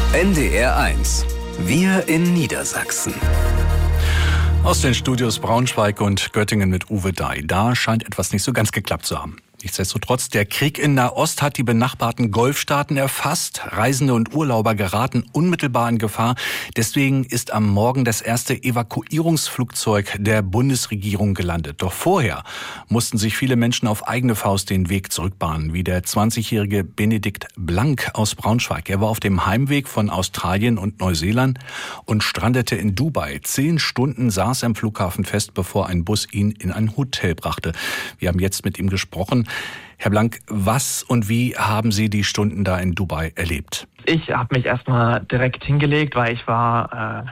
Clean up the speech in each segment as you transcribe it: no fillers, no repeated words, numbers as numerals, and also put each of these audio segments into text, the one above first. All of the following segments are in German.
NDR 1. Wir in Niedersachsen. Aus den Studios Braunschweig und Göttingen mit Uwe Dai. Da scheint etwas nicht so ganz geklappt zu haben. Nichtsdestotrotz, der Krieg in Nahost hat die benachbarten Golfstaaten erfasst. Reisende und Urlauber geraten unmittelbar in Gefahr. Deswegen ist am Morgen das erste Evakuierungsflugzeug der Bundesregierung gelandet. Doch vorher mussten sich viele Menschen auf eigene Faust den Weg zurückbahnen, wie der 20-jährige Benedikt Blank aus Braunschweig. Er war auf dem Heimweg von Australien und Neuseeland und strandete in Dubai. 10 Stunden saß er am Flughafen fest, bevor ein Bus ihn in ein Hotel brachte. Wir haben jetzt mit ihm gesprochen. Herr Blank, was und wie haben Sie die Stunden da in Dubai erlebt? Ich habe mich erstmal direkt hingelegt, weil ich war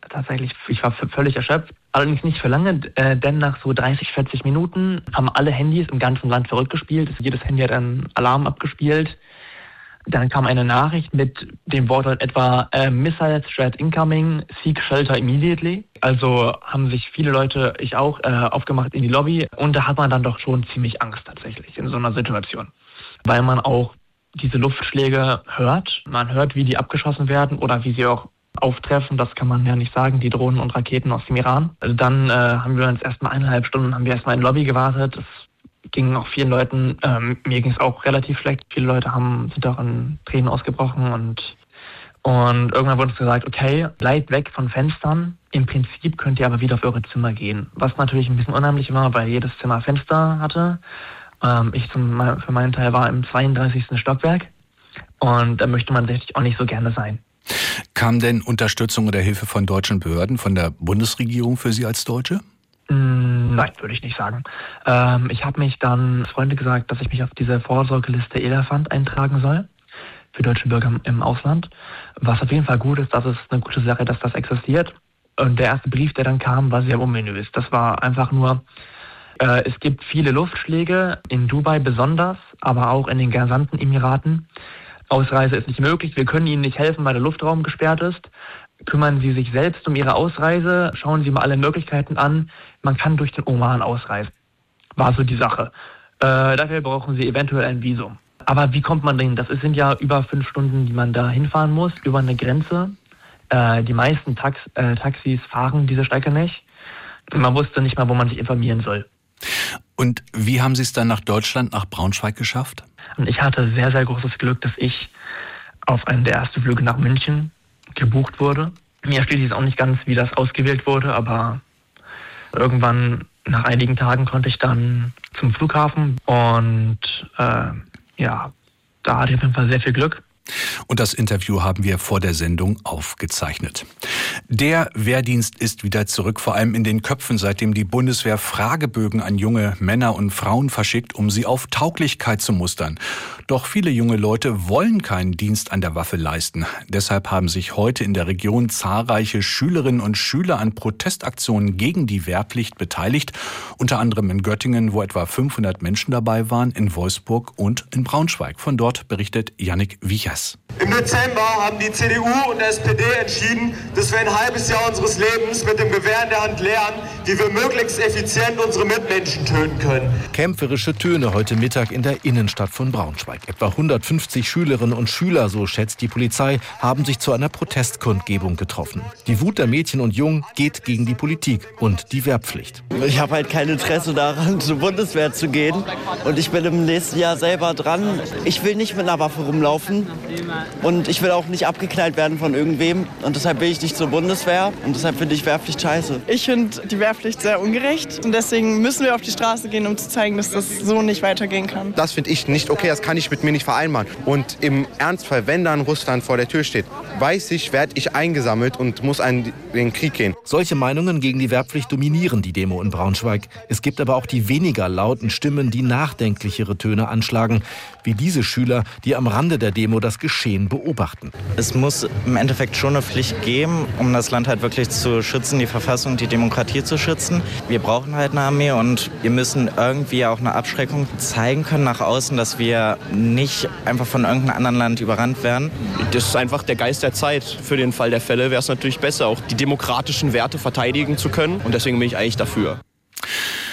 völlig erschöpft. Allerdings nicht für lange, denn nach so 30, 40 Minuten haben alle Handys im ganzen Land verrückt gespielt. Jedes Handy hat einen Alarm abgespielt. Dann kam eine Nachricht mit dem Wortlaut etwa Missile Threat incoming, seek shelter immediately. Also haben sich viele Leute, ich auch, aufgemacht in die Lobby. Und da hat man dann doch schon ziemlich Angst tatsächlich in so einer Situation. Weil man auch diese Luftschläge hört. Man hört, wie die abgeschossen werden oder wie sie auch auftreffen. Das kann man ja nicht sagen, die Drohnen und Raketen aus dem Iran. Also dann haben wir uns erstmal 1,5 Stunden in der Lobby gewartet. Das ging auch vielen Leuten, mir ging es auch relativ schlecht. Viele Leute sind auch in Tränen ausgebrochen und irgendwann wurde uns gesagt, okay, bleibt weg von Fenstern. Im Prinzip könnt ihr aber wieder auf eure Zimmer gehen. Was natürlich ein bisschen unheimlich war, weil jedes Zimmer Fenster hatte. Ich für meinen Teil war im 32. Stockwerk und da möchte man tatsächlich auch nicht so gerne sein. Kam denn Unterstützung oder Hilfe von deutschen Behörden, von der Bundesregierung für Sie als Deutsche? Nein, würde ich nicht sagen. Ich habe mich dann Freunde gesagt, dass ich mich auf diese Vorsorgeliste Elefant eintragen soll für deutsche Bürger im Ausland. Was auf jeden Fall gut ist, das ist eine gute Sache, dass das existiert. Und der erste Brief, der dann kam, war sehr ominös. Das war einfach nur, es gibt viele Luftschläge, in Dubai besonders, aber auch in den gesamten Emiraten. Ausreise ist nicht möglich, wir können Ihnen nicht helfen, weil der Luftraum gesperrt ist. Kümmern Sie sich selbst um Ihre Ausreise, schauen Sie mal alle Möglichkeiten an. Man kann durch den Oman ausreisen. War so die Sache. Dafür brauchen Sie eventuell ein Visum. Aber wie kommt man denn? Das sind ja über 5 Stunden, die man da hinfahren muss, über eine Grenze. Die meisten Taxis fahren diese Strecke nicht. Man wusste nicht mal, wo man sich informieren soll. Und wie haben Sie es dann nach Deutschland, nach Braunschweig geschafft? Und ich hatte sehr, sehr großes Glück, dass ich auf einen der ersten Flüge nach München gebucht wurde. Mir steht jetzt auch nicht ganz, wie das ausgewählt wurde, aber irgendwann nach einigen Tagen konnte ich dann zum Flughafen und da hatte ich auf jeden Fall sehr viel Glück. Und das Interview haben wir vor der Sendung aufgezeichnet. Der Wehrdienst ist wieder zurück, vor allem in den Köpfen, seitdem die Bundeswehr Fragebögen an junge Männer und Frauen verschickt, um sie auf Tauglichkeit zu mustern. Doch viele junge Leute wollen keinen Dienst an der Waffe leisten. Deshalb haben sich heute in der Region zahlreiche Schülerinnen und Schüler an Protestaktionen gegen die Wehrpflicht beteiligt. Unter anderem in Göttingen, wo etwa 500 Menschen dabei waren, in Wolfsburg und in Braunschweig. Von dort berichtet Yannick Wichers. Im Dezember haben die CDU und SPD entschieden, dass wir ein halbes Jahr unseres Lebens mit dem Gewehr in der Hand lernen, wie wir möglichst effizient unsere Mitmenschen töten können. Kämpferische Töne heute Mittag in der Innenstadt von Braunschweig. Etwa 150 Schülerinnen und Schüler, so schätzt die Polizei, haben sich zu einer Protestkundgebung getroffen. Die Wut der Mädchen und Jungen geht gegen die Politik und die Wehrpflicht. Ich habe halt kein Interesse daran, zur Bundeswehr zu gehen. Und ich bin im nächsten Jahr selber dran. Ich will nicht mit einer Waffe rumlaufen. Und ich will auch nicht abgeknallt werden von irgendwem. Und deshalb will ich nicht zur Bundeswehr. Und deshalb finde ich Wehrpflicht scheiße. Ich finde die Wehrpflicht sehr ungerecht. Und deswegen müssen wir auf die Straße gehen, um zu zeigen, dass das so nicht weitergehen kann. Das finde ich nicht okay. Das kann ich mit mir nicht vereinbaren. Und im Ernstfall, wenn dann Russland vor der Tür steht, weiß ich, werde ich eingesammelt und muss in den Krieg gehen. Solche Meinungen gegen die Wehrpflicht dominieren die Demo in Braunschweig. Es gibt aber auch die weniger lauten Stimmen, die nachdenklichere Töne anschlagen. Wie diese Schüler, die am Rande der Demo das Geschehen beobachten. Es muss im Endeffekt schon eine Pflicht geben, um das Land halt wirklich zu schützen, die Verfassung, die Demokratie zu schützen. Wir brauchen halt eine Armee und wir müssen irgendwie auch eine Abschreckung zeigen können nach außen, dass wir nicht einfach von irgendeinem anderen Land überrannt werden. Das ist einfach der Geist der Zeit. Für den Fall der Fälle wäre es natürlich besser, auch die demokratischen Werte verteidigen zu können. Und deswegen bin ich eigentlich dafür.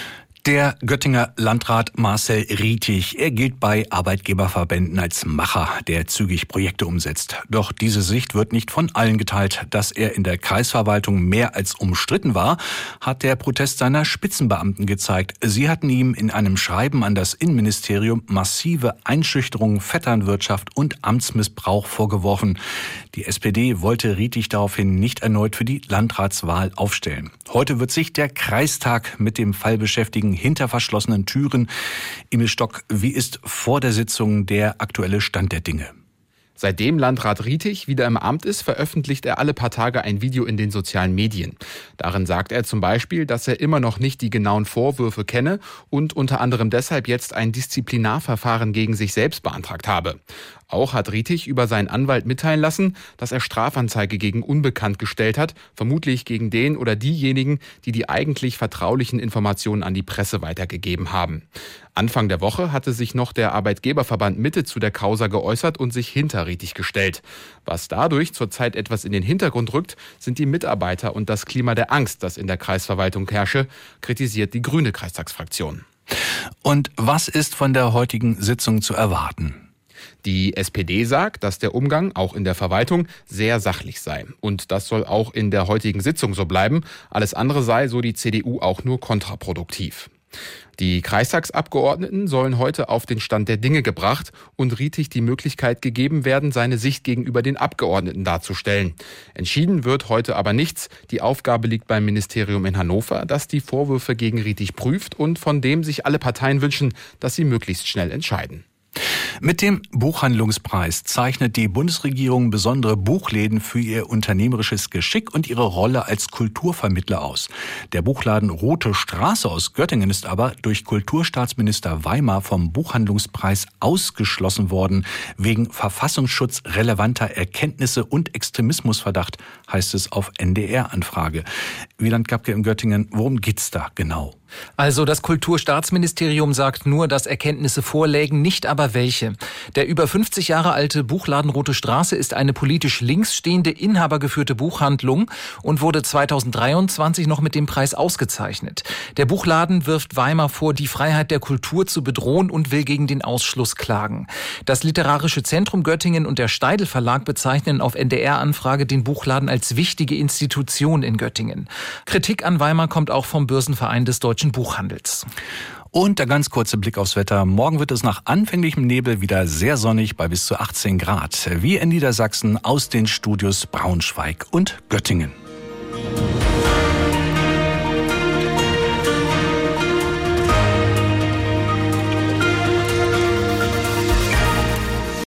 Der Göttinger Landrat Marcel Rietig, er gilt bei Arbeitgeberverbänden als Macher, der zügig Projekte umsetzt. Doch diese Sicht wird nicht von allen geteilt. Dass er in der Kreisverwaltung mehr als umstritten war, hat der Protest seiner Spitzenbeamten gezeigt. Sie hatten ihm in einem Schreiben an das Innenministerium massive Einschüchterung, Vetternwirtschaft und Amtsmissbrauch vorgeworfen. Die SPD wollte Rietig daraufhin nicht erneut für die Landratswahl aufstellen. Heute wird sich der Kreistag mit dem Fall beschäftigen, hinter verschlossenen Türen. Emil Stock, wie ist vor der Sitzung der aktuelle Stand der Dinge? Seitdem Landrat Rietig wieder im Amt ist, veröffentlicht er alle paar Tage ein Video in den sozialen Medien. Darin sagt er zum Beispiel, dass er immer noch nicht die genauen Vorwürfe kenne und unter anderem deshalb jetzt ein Disziplinarverfahren gegen sich selbst beantragt habe. Auch hat Rietig über seinen Anwalt mitteilen lassen, dass er Strafanzeige gegen Unbekannt gestellt hat, vermutlich gegen den oder diejenigen, die die eigentlich vertraulichen Informationen an die Presse weitergegeben haben. Anfang der Woche hatte sich noch der Arbeitgeberverband Mitte zu der Causa geäußert und sich hinter Rietig gestellt. Was dadurch zurzeit etwas in den Hintergrund rückt, sind die Mitarbeiter und das Klima der Angst, das in der Kreisverwaltung herrsche, kritisiert die grüne Kreistagsfraktion. Und was ist von der heutigen Sitzung zu erwarten? Die SPD sagt, dass der Umgang auch in der Verwaltung sehr sachlich sei. Und das soll auch in der heutigen Sitzung so bleiben. Alles andere sei, so die CDU, auch nur kontraproduktiv. Die Kreistagsabgeordneten sollen heute auf den Stand der Dinge gebracht und Rietig die Möglichkeit gegeben werden, seine Sicht gegenüber den Abgeordneten darzustellen. Entschieden wird heute aber nichts. Die Aufgabe liegt beim Ministerium in Hannover, das die Vorwürfe gegen Rietig prüft und von dem sich alle Parteien wünschen, dass sie möglichst schnell entscheiden. Mit dem Buchhandlungspreis zeichnet die Bundesregierung besondere Buchläden für ihr unternehmerisches Geschick und ihre Rolle als Kulturvermittler aus. Der Buchladen Rote Straße aus Göttingen ist aber durch Kulturstaatsminister Weimar vom Buchhandlungspreis ausgeschlossen worden, wegen verfassungsschutzrelevanter Erkenntnisse und Extremismusverdacht, heißt es auf NDR-Anfrage. Wieland Gabke in Göttingen, worum geht's da genau? Also das Kulturstaatsministerium sagt nur, dass Erkenntnisse vorlägen, nicht aber welche. Der über 50 Jahre alte Buchladen Rote Straße ist eine politisch links stehende, inhabergeführte Buchhandlung und wurde 2023 noch mit dem Preis ausgezeichnet. Der Buchladen wirft Weimar vor, die Freiheit der Kultur zu bedrohen und will gegen den Ausschluss klagen. Das Literarische Zentrum Göttingen und der Steidl Verlag bezeichnen auf NDR-Anfrage den Buchladen als wichtige Institution in Göttingen. Kritik an Weimar kommt auch vom Börsenverein des Deutschen Buchhandels. Und der ganz kurze Blick aufs Wetter. Morgen wird es nach anfänglichem Nebel wieder sehr sonnig bei bis zu 18 Grad. Wir in Niedersachsen aus den Studios Braunschweig und Göttingen.